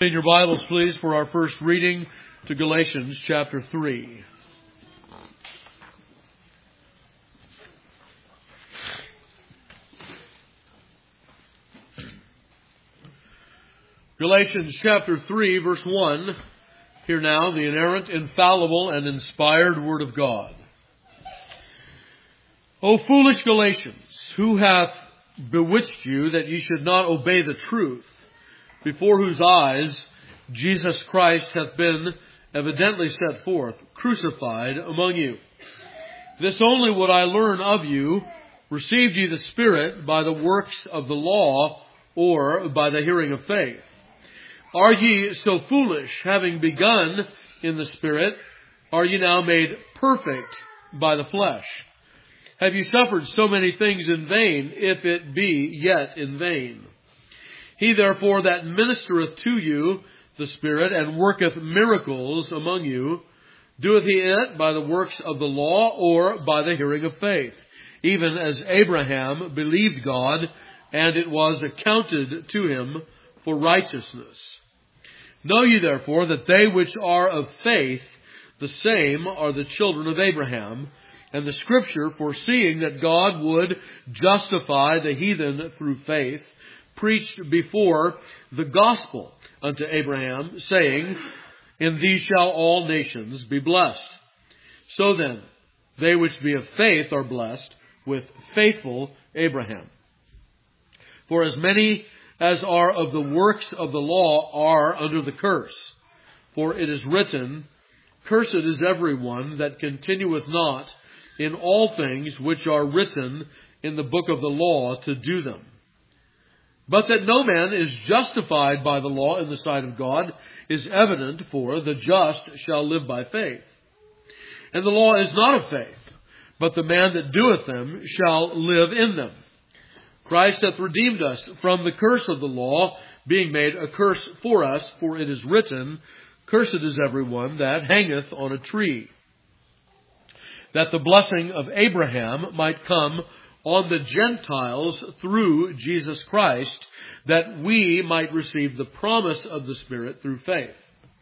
In your Bibles, please, for our first reading to Galatians chapter 3. Galatians chapter 3, verse 1. Hear now the inerrant, infallible, and inspired Word of God. O foolish Galatians, who hath bewitched you that ye should not obey the truth, before whose eyes Jesus Christ hath been evidently set forth, crucified among you? This only would I learn of you: received ye the Spirit by the works of the law, or by the hearing of faith? Are ye so foolish, having begun in the Spirit, are ye now made perfect by the flesh? Have ye suffered so many things in vain, if it be yet in vain? He therefore that ministereth to you the Spirit, and worketh miracles among you, doeth he it by the works of the law, or by the hearing of faith? Even as Abraham believed God, and it was accounted to him for righteousness. Know ye therefore that they which are of faith, the same are the children of Abraham. And the Scripture, foreseeing that God would justify the heathen through faith, preached before the gospel unto Abraham, saying, In thee shall all nations be blessed. So then, they which be of faith are blessed with faithful Abraham. For as many as are of the works of the law are under the curse. For it is written, Cursed is every one that continueth not in all things which are written in the book of the law to do them. But that no man is justified by the law in the sight of God is evident, for the just shall live by faith. And the law is not of faith, but the man that doeth them shall live in them. Christ hath redeemed us from the curse of the law, being made a curse for us, for it is written, Cursed is every one that hangeth on a tree, that the blessing of Abraham might come on the Gentiles through Jesus Christ, that we might receive the promise of the Spirit through faith.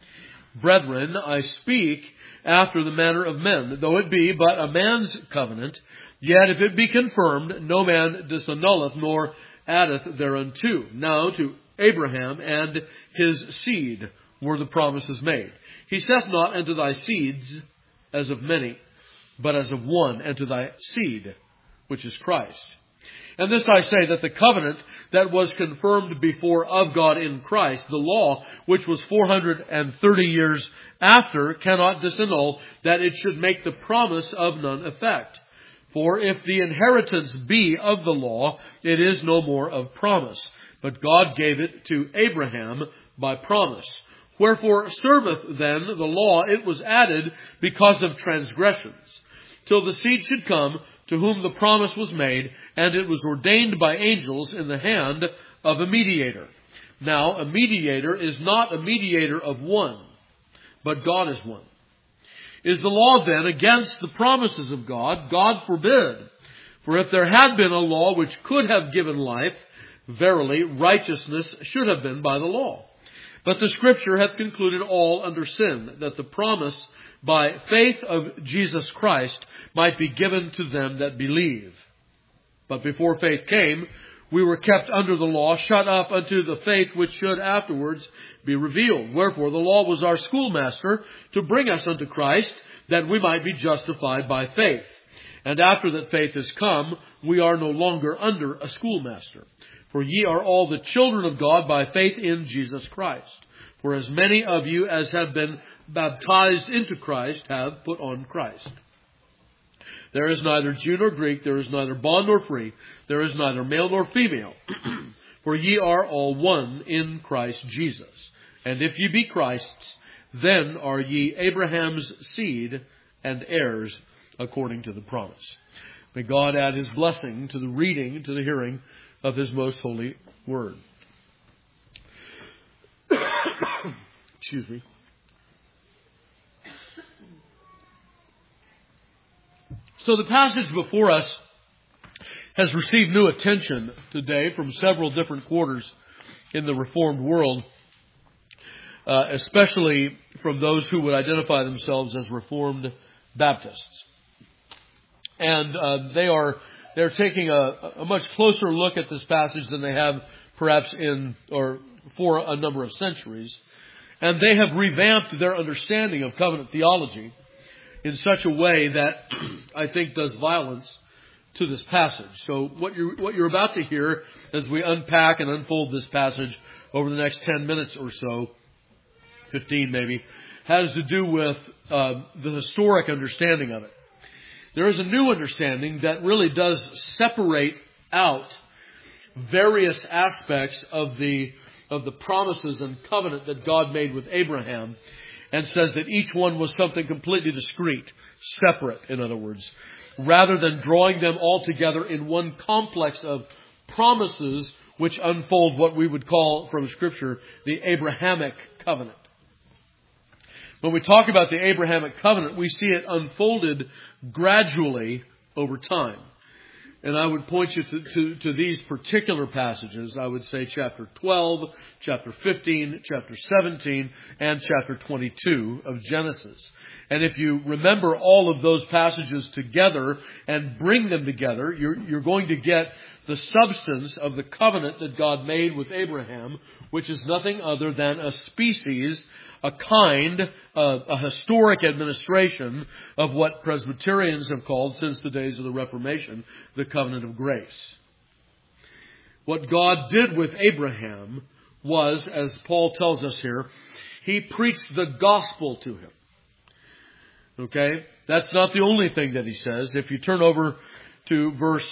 Brethren, I speak after the manner of men, though it be but a man's covenant, yet if it be confirmed, no man disannulleth nor addeth thereunto. Now to Abraham and his seed were the promises made. He saith not unto thy seeds as of many, but as of one, and to thy seed, which is Christ. And this I say, that the covenant that was confirmed before of God in Christ, the law, which was 430 years after, cannot disannul that it should make the promise of none effect. For if the inheritance be of the law, it is no more of promise. But God gave it to Abraham by promise. Wherefore serveth then the law? It was added because of transgressions, till the seed should come, to whom the promise was made, and it was ordained by angels in the hand of a mediator. Now a mediator is not a mediator of one, but God is one. Is the law then against the promises of God? God forbid. For if there had been a law which could have given life, verily righteousness should have been by the law. But the Scripture hath concluded all under sin, that the promise by faith of Jesus Christ might be given to them that believe. But before faith came, we were kept under the law, shut up unto the faith which should afterwards be revealed. Wherefore the law was our schoolmaster to bring us unto Christ, that we might be justified by faith. And after that faith is come, we are no longer under a schoolmaster. For ye are all the children of God by faith in Jesus Christ. For as many of you as have been baptized into Christ have put on Christ. There is neither Jew nor Greek, there is neither bond nor free, there is neither male nor female. For ye are all one in Christ Jesus. And if ye be Christ's, then are ye Abraham's seed and heirs according to the promise. May God add His blessing to the reading, to the hearing of His most holy word. Excuse me. So the passage before us has received new attention today from several different quarters in the Reformed world. especially from those who would identify themselves as Reformed Baptists. And they're taking a much closer look at this passage than they have perhaps for a number of centuries. And they have revamped their understanding of covenant theology in such a way that I think does violence to this passage. So what you're about to hear as we unpack and unfold this passage over the next 10 minutes or so, 15 maybe, has to do with the historic understanding of it. There is a new understanding that really does separate out various aspects of the promises and covenant that God made with Abraham, and says that each one was something completely discrete, separate, in other words, rather than drawing them all together in one complex of promises which unfold what we would call from Scripture the Abrahamic covenant. When we talk about the Abrahamic covenant, we see it unfolded gradually over time. And I would point you to these particular passages. I would say chapter 12, chapter 15, chapter 17, and chapter 22 of Genesis. And if you remember all of those passages together and bring them together, you're going to get the substance of the covenant that God made with Abraham, which is nothing other than a species, a historic administration of what Presbyterians have called, since the days of the Reformation, the covenant of grace. What God did with Abraham was, as Paul tells us here, He preached the gospel to him. Okay? That's not the only thing that He says. If you turn over to verse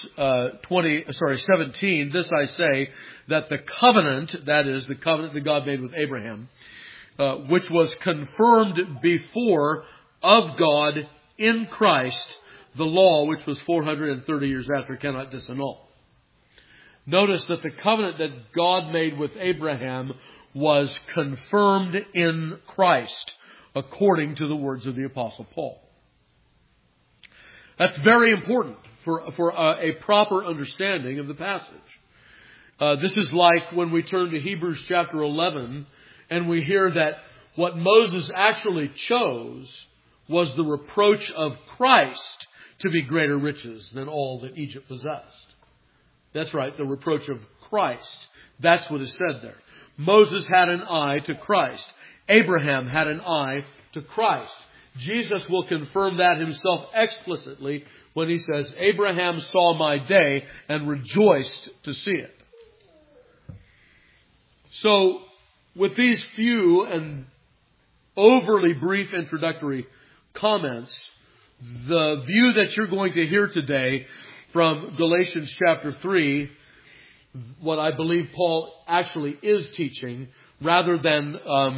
17, this I say, that the covenant, that is, the covenant that God made with Abraham, which was confirmed before of God in Christ, the law, which was 430 years after, cannot disannul. Notice that the covenant that God made with Abraham was confirmed in Christ, according to the words of the Apostle Paul. That's very important for a proper understanding of the passage. This is like when we turn to Hebrews chapter 11, and we hear that what Moses actually chose was the reproach of Christ to be greater riches than all that Egypt possessed. That's right, the reproach of Christ. That's what is said there. Moses had an eye to Christ. Abraham had an eye to Christ. Jesus will confirm that Himself explicitly when He says, Abraham saw my day and rejoiced to see it. So, with these few and overly brief introductory comments, the view that you're going to hear today from Galatians chapter 3, what I believe Paul actually is teaching, rather than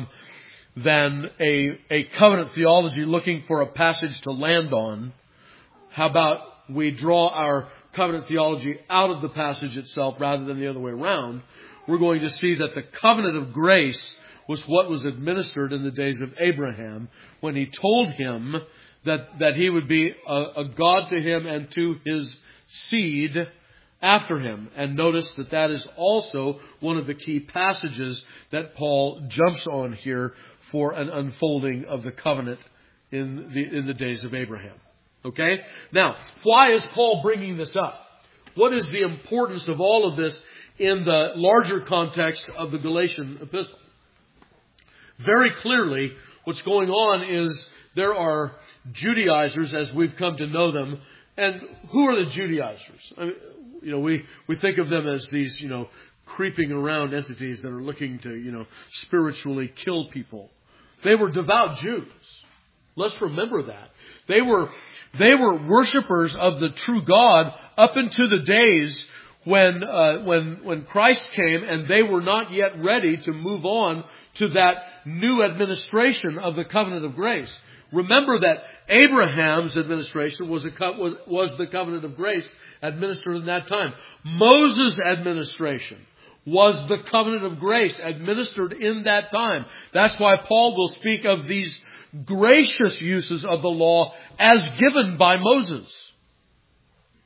a covenant theology looking for a passage to land on, how about we draw our covenant theology out of the passage itself rather than the other way around? We're going to see that the covenant of grace was what was administered in the days of Abraham when He told him that he would be a God to him and to his seed after him. And notice that is also one of the key passages that Paul jumps on here for an unfolding of the covenant in the days of Abraham. Okay? Now, why is Paul bringing this up? What is the importance of all of this in the larger context of the Galatian epistle? Very clearly, what's going on is there are Judaizers, as we've come to know them. And who are the Judaizers? I mean, we think of them as these, creeping around entities that are looking to, spiritually kill people. They were devout Jews. Let's remember that. They were worshipers of the true God up into the days when Christ came, and they were not yet ready to move on to that new administration of the covenant of grace. Remember that Abraham's administration was the covenant of grace administered in that time. Moses' administration was the covenant of grace administered in that time. That's why Paul will speak of these gracious uses of the law as given by Moses.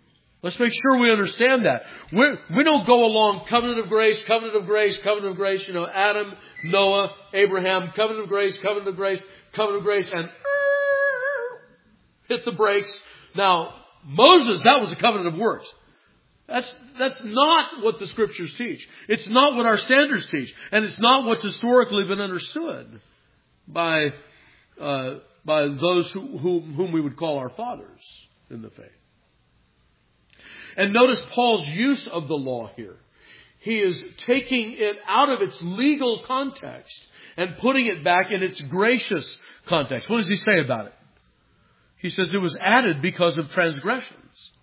Let's make sure we understand that. We don't go along covenant of grace, covenant of grace, covenant of grace. Adam, Noah, Abraham, covenant of grace, covenant of grace, covenant of grace, and hit the brakes. Now, Moses, that was a covenant of works. That's not what the Scriptures teach. It's not what our standards teach. And it's not what's historically been understood by those whom we would call our fathers in the faith. And notice Paul's use of the law here. He is taking it out of its legal context and putting it back in its gracious context. What does he say about it? He says it was added because of transgressions.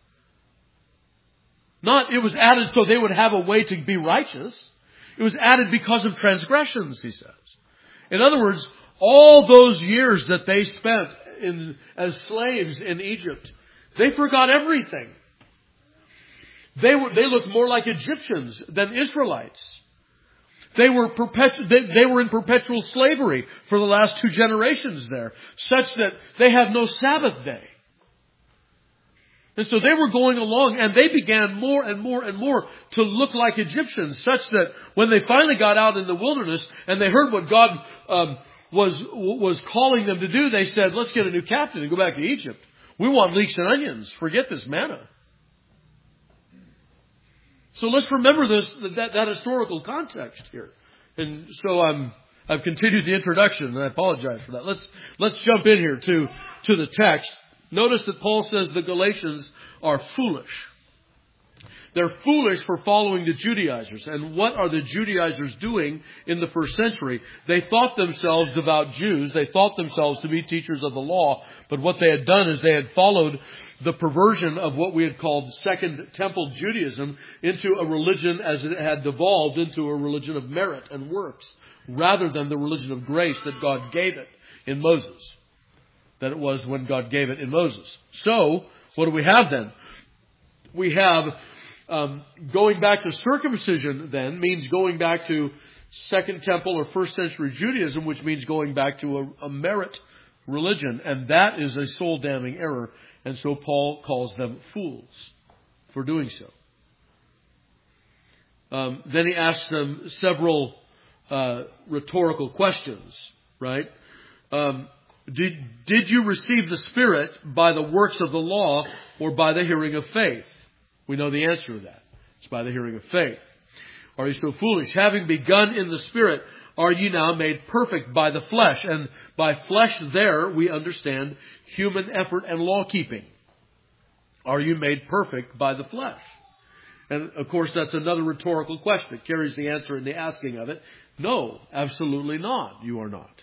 Not it was added so they would have a way to be righteous. It was added because of transgressions, he says. In other words, all those years that they spent as slaves in Egypt, they forgot everything. They looked more like Egyptians than Israelites. They were in perpetual slavery for the last 2 generations there, such that they had no Sabbath day. And so they were going along, and they began more and more and more to look like Egyptians, such that when they finally got out in the wilderness and they heard what God was calling them to do, they said, let's get a new captain and go back to Egypt. We want leeks and onions. Forget this manna. So let's remember that historical context here. And so I've continued the introduction, and I apologize for that. Let's jump in here to the text. Notice that Paul says the Galatians are foolish. They're foolish for following the Judaizers. And what are the Judaizers doing in the first century? They thought themselves devout Jews. They thought themselves to be teachers of the law. But what they had done is they had followed the perversion of what we had called Second Temple Judaism into a religion as it had devolved into a religion of merit and works, rather than the religion of grace that God gave it in Moses. That it was when God gave it in Moses. So, what do we have then? We have going back to circumcision then means going back to Second Temple or first century Judaism, which means going back to a merit religion. And that is a soul damning error. And so Paul calls them fools for doing so. Then he asks them several rhetorical questions, right? Did you receive the Spirit by the works of the law or by the hearing of faith? We know the answer to that. It's by the hearing of faith. Are you so foolish? Having begun in the Spirit, are you now made perfect by the flesh? And by flesh there, we understand human effort and law keeping. Are you made perfect by the flesh? And of course, that's another rhetorical question. It carries the answer in the asking of it. No, absolutely not. You are not.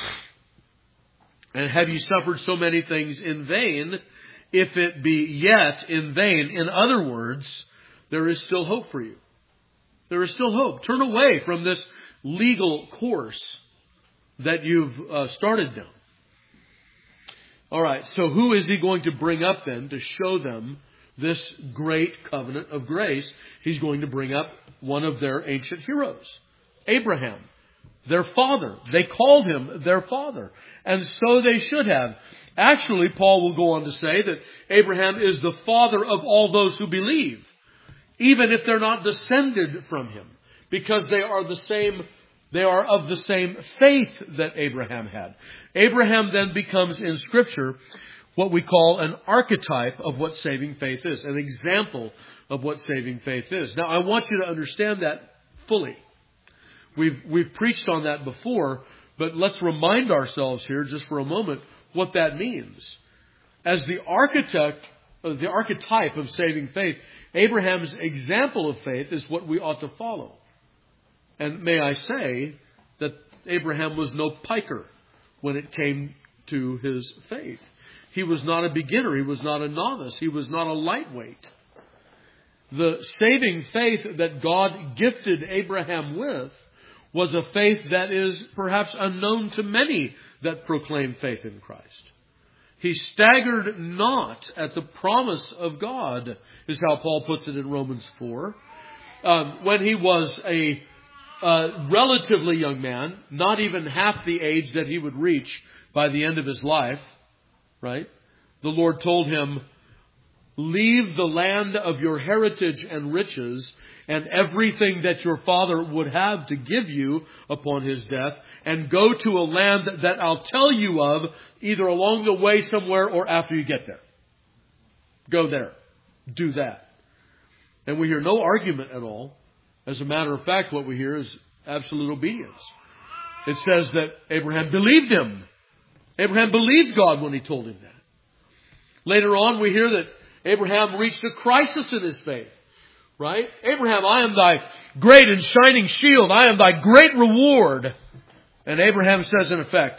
And have you suffered so many things in vain, if it be yet in vain? In other words, there is still hope for you. There is still hope. Turn away from this legal course that you've started down. All right, so who is he going to bring up then to show them this great covenant of grace? He's going to bring up one of their ancient heroes, Abraham. Their father. They called him their father. And so they should have. Actually, Paul will go on to say that Abraham is the father of all those who believe, even if they're not descended from him, because they are of the same faith that Abraham had. Abraham then becomes in Scripture what we call an archetype of what saving faith is, an example of what saving faith is. Now, I want you to understand that fully. We've preached on that before, but let's remind ourselves here just for a moment what that means. As the archetype of saving faith, Abraham's example of faith is what we ought to follow. And may I say that Abraham was no piker when it came to his faith. He was not a beginner. He was not a novice. He was not a lightweight. The saving faith that God gifted Abraham with was a faith that is perhaps unknown to many that proclaim faith in Christ. He staggered not at the promise of God, is how Paul puts it in Romans 4. When he was a relatively young man, not even half the age that he would reach by the end of his life, right? The Lord told him, leave the land of your heritage and riches and everything that your father would have to give you upon his death, and go to a land that I'll tell you of, either along the way somewhere or after you get there. Go there. Do that. And we hear no argument at all. As a matter of fact, what we hear is absolute obedience. It says that Abraham believed him. Abraham believed God when he told him that. Later on, we hear that Abraham reached a crisis in his faith. Right? Abraham, I am thy great and shining shield. I am thy great reward. And Abraham says in effect,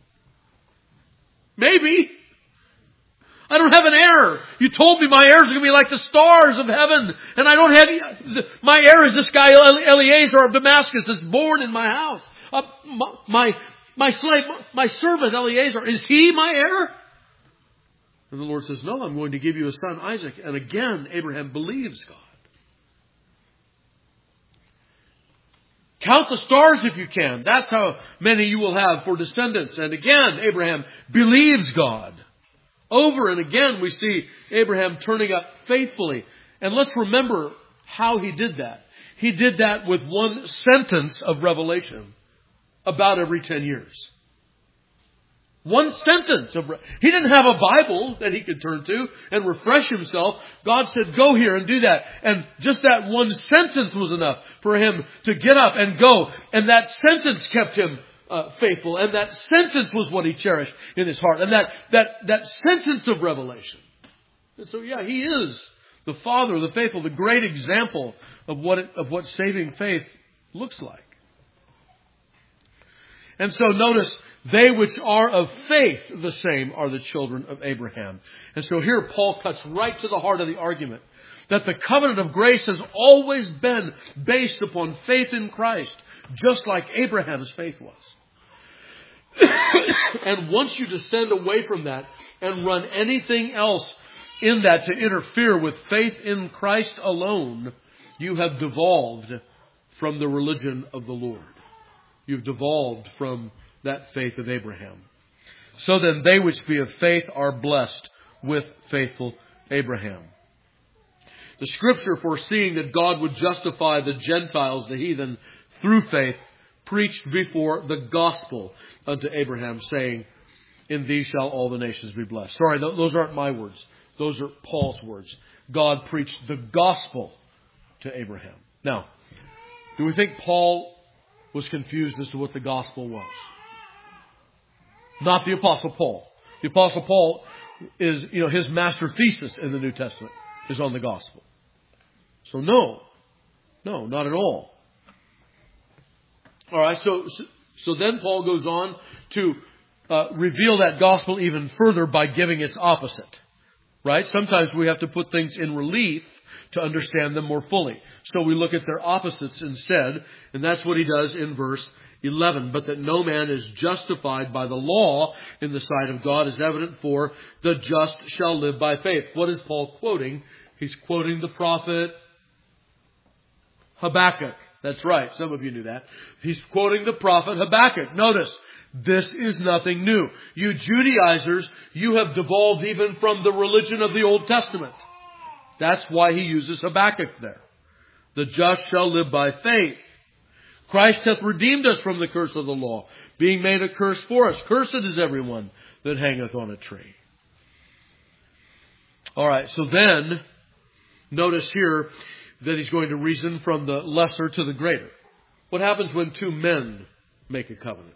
maybe. I don't have an heir. You told me my heir is going to be like the stars of heaven. And I don't have... My heir is this guy Eliezer of Damascus that's born in my house. My slave, my servant Eliezer, is he my heir? And the Lord says, no, I'm going to give you a son, Isaac. And again, Abraham believes God. Count the stars if you can. That's how many you will have for descendants. And again, Abraham believes God. Over and again, we see Abraham turning up faithfully. And let's remember how he did that. He did that with one sentence of revelation about every 10 years. One sentence. He didn't have a Bible that he could turn to and refresh himself. God said, go here and do that. And just that one sentence was enough for him to get up and go. And that sentence kept him faithful. And that sentence was what he cherished in his heart. And that sentence of revelation. And so, yeah, he is the father of the faithful, the great example of what saving faith looks like. And so notice, they which are of faith, the same are the children of Abraham. And so here Paul cuts right to the heart of the argument. That the covenant of grace has always been based upon faith in Christ. Just like Abraham's faith was. And once you descend away from that and run anything else in that to interfere with faith in Christ alone, you have devolved from the religion of the Lord. You've devolved from that faith of Abraham. So then they which be of faith are blessed with faithful Abraham. The Scripture, foreseeing that God would justify the Gentiles, the heathen, through faith, preached before the gospel unto Abraham, saying, in thee shall all the nations be blessed. Sorry, those aren't my words. Those are Paul's words. God preached the gospel to Abraham. Now, do we think Paul was confused as to what the gospel was? Not the Apostle Paul. The Apostle Paul is, his master thesis in the New Testament is on the gospel. So no, not at all. All right, so then Paul goes on to reveal that gospel even further by giving its opposite. Right? Sometimes we have to put things in relief to understand them more fully. So we look at their opposites instead, and that's what he does in verse 11. But that no man is justified by the law in the sight of God is evident, for the just shall live by faith. What is Paul quoting? He's quoting the prophet Habakkuk. That's right. Some of you knew that. He's quoting the prophet Habakkuk. Notice, this is nothing new. You Judaizers, you have devolved even from the religion of the Old Testament. That's why he uses Habakkuk there. The just shall live by faith. Christ hath redeemed us from the curse of the law, being made a curse for us. Cursed is everyone that hangeth on a tree. All right, so then, notice here that he's going to reason from the lesser to the greater. What happens when two men make a covenant?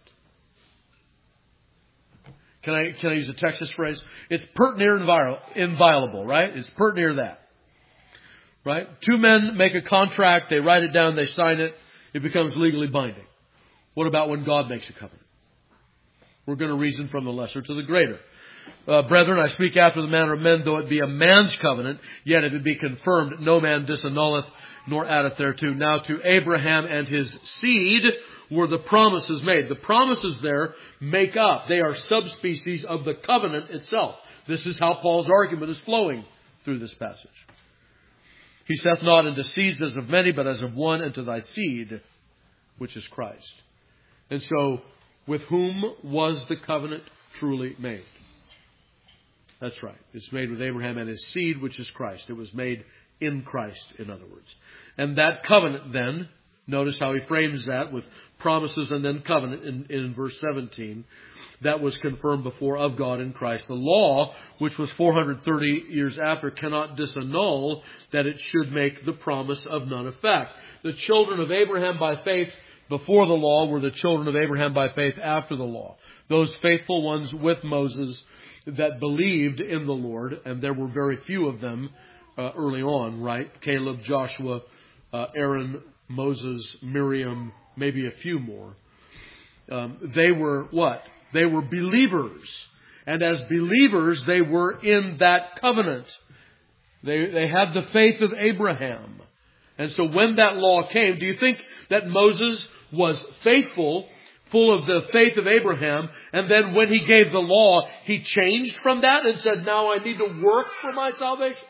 Can I use a Texas phrase? It's pert near inviolable, right? It's pert near that. Right? Two men make a contract, they write it down, they sign it, it becomes legally binding. What about when God makes a covenant? We're going to reason from the lesser to the greater. Brethren, I speak after the manner of men, though it be a man's covenant, yet if it be confirmed, no man disannulleth, nor addeth thereto. Now to Abraham and his seed were the promises made. The promises there make up. They are subspecies of the covenant itself. This is how Paul's argument is flowing through this passage. He saith not unto seeds as of many, but as of one, and to thy seed, which is Christ. And so, with whom was the covenant truly made? That's right. It's made with Abraham and his seed, which is Christ. It was made in Christ, in other words. And that covenant then, notice how he frames that with promises and then covenant in verse 17. That was confirmed before of God in Christ. The law, which was 430 years after, cannot disannul that it should make the promise of none effect. The children of Abraham by faith before the law were the children of Abraham by faith after the law. Those faithful ones with Moses that believed in the Lord, and there were very few of them early on, right? Caleb, Joshua, Aaron, Moses, Miriam, maybe a few more. They were what? They were believers. And as believers, they were in that covenant. They had the faith of Abraham. And so when that law came, do you think that Moses was faithful, full of the faith of Abraham, and then when he gave the law, he changed from that and said, now I need to work for my salvation?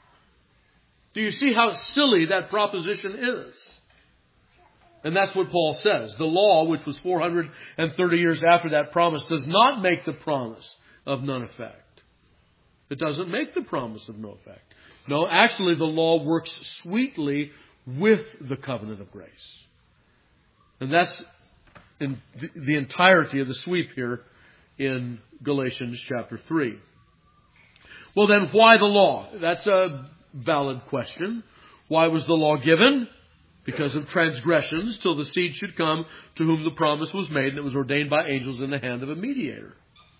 Do you see how silly that proposition is? And that's what Paul says. The law, which was 430 years after that promise, does not make the promise of none effect. It doesn't make the promise of no effect. No, actually the law works sweetly with the covenant of grace. And that's in the entirety of the sweep here in Galatians chapter 3. Well then, why the law? That's a valid question. Why was the law given? Because of transgressions, till the seed should come to whom the promise was made, and it was ordained by angels in the hand of a mediator.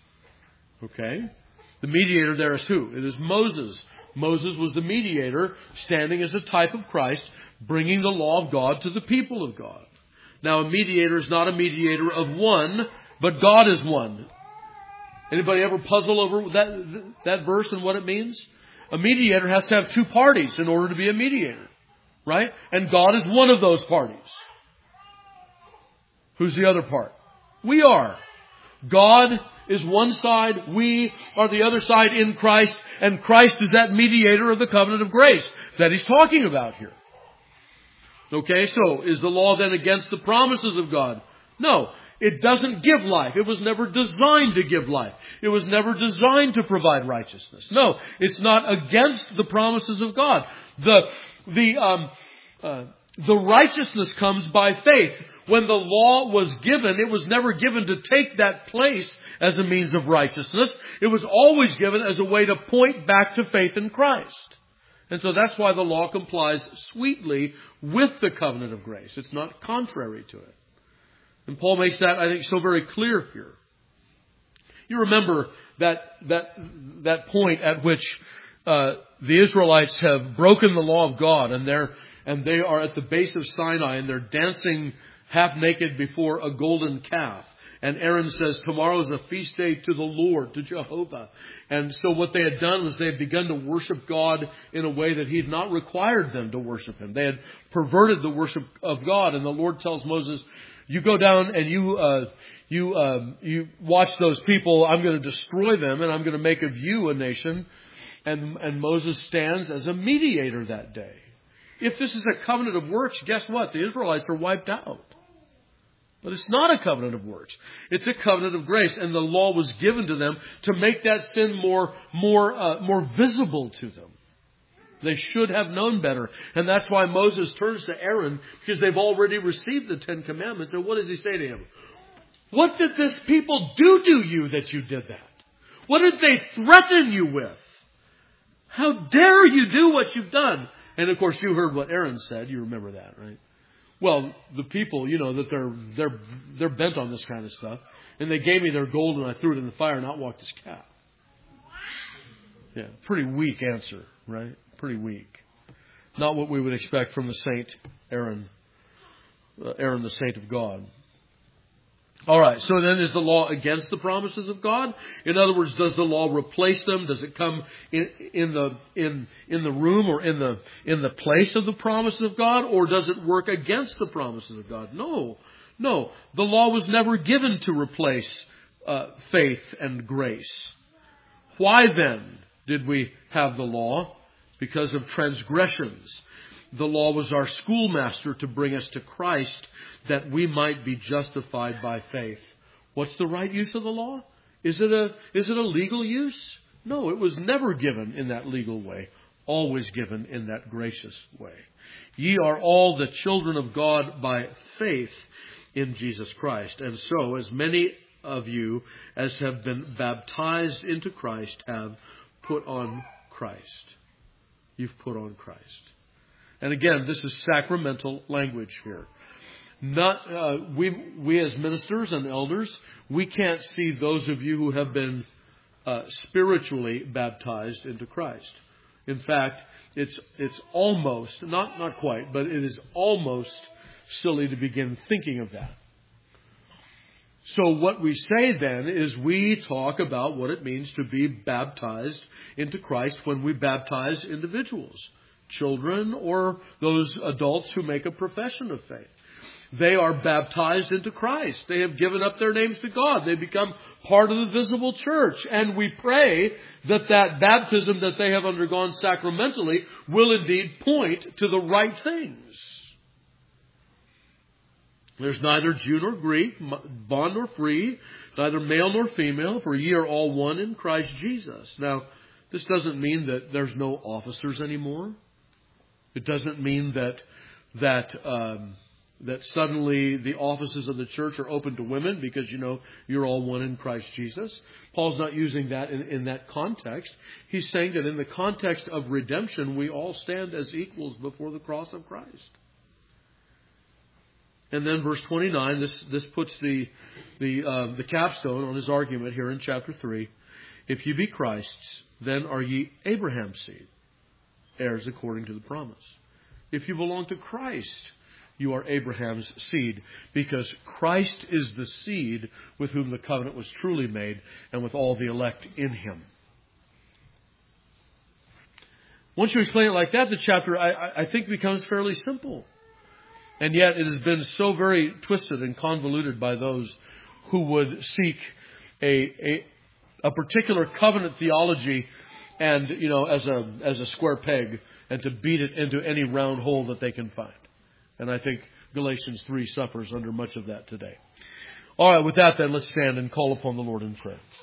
Okay? The mediator there is who? It is Moses. Moses was the mediator, standing as a type of Christ, bringing the law of God to the people of God. Now, a mediator is not a mediator of one, but God is one. Anybody ever puzzle over that verse and what it means? A mediator has to have two parties in order to be a mediator. Right? And God is one of those parties. Who's the other part? We are. God is one side. We are the other side in Christ. And Christ is that mediator of the covenant of grace that he's talking about here. Okay, so is the law then against the promises of God? No. It doesn't give life. It was never designed to give life. It was never designed to provide righteousness. No, it's not against the promises of God. The righteousness comes by faith. When the law was given, it was never given to take that place as a means of righteousness. It was always given as a way to point back to faith in Christ. And so that's why the law complies sweetly with the covenant of grace. It's not contrary to it. And Paul makes that, I think, so very clear here. You remember that point at which the Israelites have broken the law of God, and they are at the base of Sinai, and they're dancing half naked before a golden calf. And Aaron says, tomorrow is a feast day to the Lord, to Jehovah. And so what they had done was they had begun to worship God in a way that he had not required them to worship him. They had perverted the worship of God. And the Lord tells Moses, you go down and you watch those people. I'm going to destroy them, and I'm going to make of you a nation. And Moses stands as a mediator that day. If this is a covenant of works, guess what? The Israelites are wiped out. But it's not a covenant of works. It's a covenant of grace. And the law was given to them to make that sin more visible to them. They should have known better. And that's why Moses turns to Aaron, because they've already received the 10 Commandments. And what does he say to him? What did this people do to you that you did that? What did they threaten you with? How dare you do what you've done? And of course you heard what Aaron said. You remember that, right? Well, the people, you know, that they're bent on this kind of stuff. And they gave me their gold and I threw it in the fire and outwalked this calf. Yeah, pretty weak answer, right? Pretty weak. Not what we would expect from the saint Aaron. Aaron, the saint of God. All right, so then is the law against the promises of God? In other words, does the law replace them? Does it come in the room or in the place of the promises of God? Or does it work against the promises of God? No. The law was never given to replace faith and grace. Why then did we have the law? Because of transgressions. The law was our schoolmaster to bring us to Christ that we might be justified by faith. What's the right use of the law? Is it a legal use? No, it was never given in that legal way, always given in that gracious way. Ye are all the children of God by faith in Jesus Christ. And so, as many of you as have been baptized into Christ have put on Christ. You've put on Christ. And again, this is sacramental language here. Not we as ministers and elders, we can't see those of you who have been spiritually baptized into Christ. In fact, it's almost, not quite, but it is almost silly to begin thinking of that. So what we say then is we talk about what it means to be baptized into Christ when we baptize individuals, children or those adults who make a profession of faith. They are baptized into Christ. They have given up their names to God. They become part of the visible church. And we pray that that baptism that they have undergone sacramentally will indeed point to the right things. There's neither Jew nor Greek, bond nor free, neither male nor female, for ye are all one in Christ Jesus. Now, this doesn't mean that there's no officers anymore. It doesn't mean that suddenly the offices of the church are open to women because, you're all one in Christ Jesus. Paul's not using that in that context. He's saying that in the context of redemption, we all stand as equals before the cross of Christ. And then verse 29, this puts the capstone on his argument here in chapter 3. If ye be Christ's, then are ye Abraham's seed, heirs according to the promise. If you belong to Christ, you are Abraham's seed, because Christ is the seed with whom the covenant was truly made, and with all the elect in him. Once you explain it like that, the chapter, I think, becomes fairly simple. And yet it has been so very twisted and convoluted by those who would seek a particular covenant theology and, as a square peg, and to beat it into any round hole that they can find. And I think Galatians 3 suffers under much of that today. All right, with that then, let's stand and call upon the Lord in prayer.